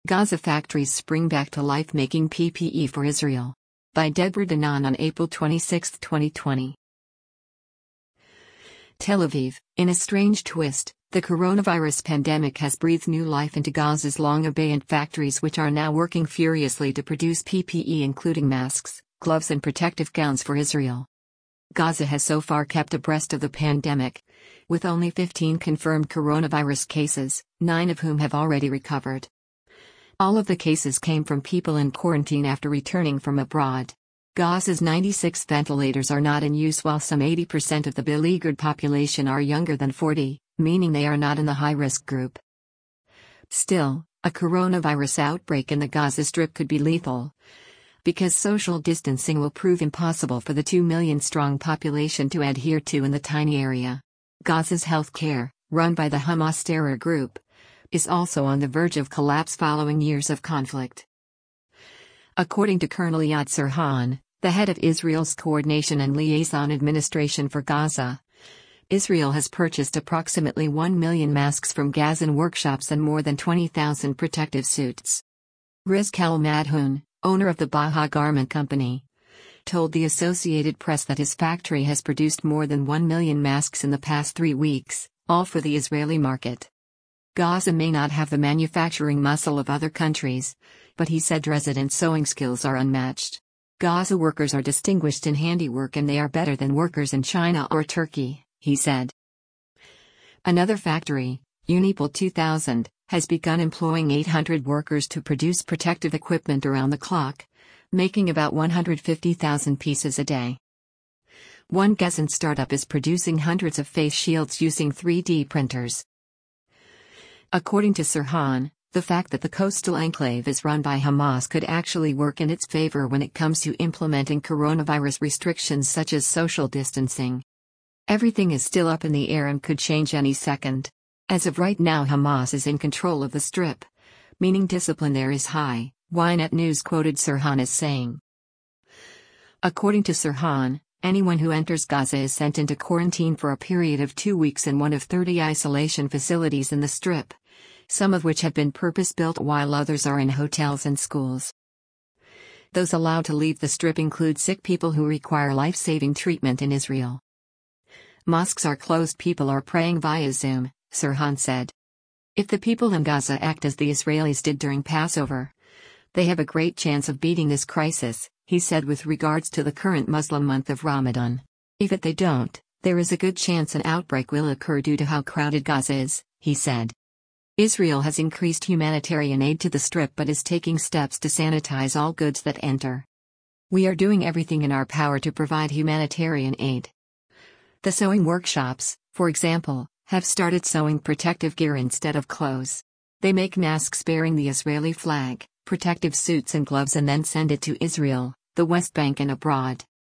Gaza factories spring back to life making PPE for Israel. By Deborah Danan on April 26, 2020. Tel Aviv. In a strange twist, the coronavirus pandemic has breathed new life into Gaza's long-abandoned factories, which are now working furiously to produce PPE, including masks, gloves and protective gowns for Israel. Gaza has so far kept abreast of the pandemic, with only 15 confirmed coronavirus cases, 9 of whom have already recovered. All of the cases came from people in quarantine after returning from abroad. Gaza's 96 ventilators are not in use, while some 80% of the beleaguered population are younger than 40, meaning they are not in the high-risk group. Still, a coronavirus outbreak in the Gaza Strip could be lethal, because social distancing will prove impossible for the 2 million-strong population to adhere to in the tiny area. Gaza's healthcare, run by the Hamas terror group, is also on the verge of collapse following years of conflict. According to Colonel Eyad Serhan, the head of Israel's Coordination and Liaison Administration for Gaza, Israel has purchased approximately 1 million masks from Gazan workshops and more than 20,000 protective suits. Rizk al-Madhoun, owner of the Baha Garment Company, told the Associated Press that his factory has produced more than 1 million masks in the past 3 weeks, all for the Israeli market. Gaza may not have the manufacturing muscle of other countries, but he said resident sewing skills are unmatched. Gaza workers are distinguished in handiwork and they are better than workers in China or Turkey, he said. Another factory, Unipol 2000, has begun employing 800 workers to produce protective equipment around the clock, making about 150,000 pieces a day. One Gazan startup is producing hundreds of face shields using 3D printers. According to Serhan, the fact that the coastal enclave is run by Hamas could actually work in its favor when it comes to implementing coronavirus restrictions such as social distancing. Everything is still up in the air and could change any second. As of right now, Hamas is in control of the Strip, meaning discipline there is high, Ynet News quoted Serhan as saying. According to Serhan, anyone who enters Gaza is sent into quarantine for a period of 2 weeks in one of 30 isolation facilities in the Strip, some of which have been purpose-built while others are in hotels and schools. Those allowed to leave the Strip include sick people who require life-saving treatment in Israel. Mosques are closed, people are praying via Zoom, Serhan said. If the people in Gaza act as the Israelis did during Passover, they have a great chance of beating this crisis, he said with regards to the current Muslim month of Ramadan. If they don't, there is a good chance an outbreak will occur due to how crowded Gaza is, he said. Israel has increased humanitarian aid to the Strip but is taking steps to sanitize all goods that enter. We are doing everything in our power to provide humanitarian aid. The sewing workshops, for example, have started sewing protective gear instead of clothes. They make masks bearing the Israeli flag, protective suits and gloves and then send it to Israel, the West Bank and abroad.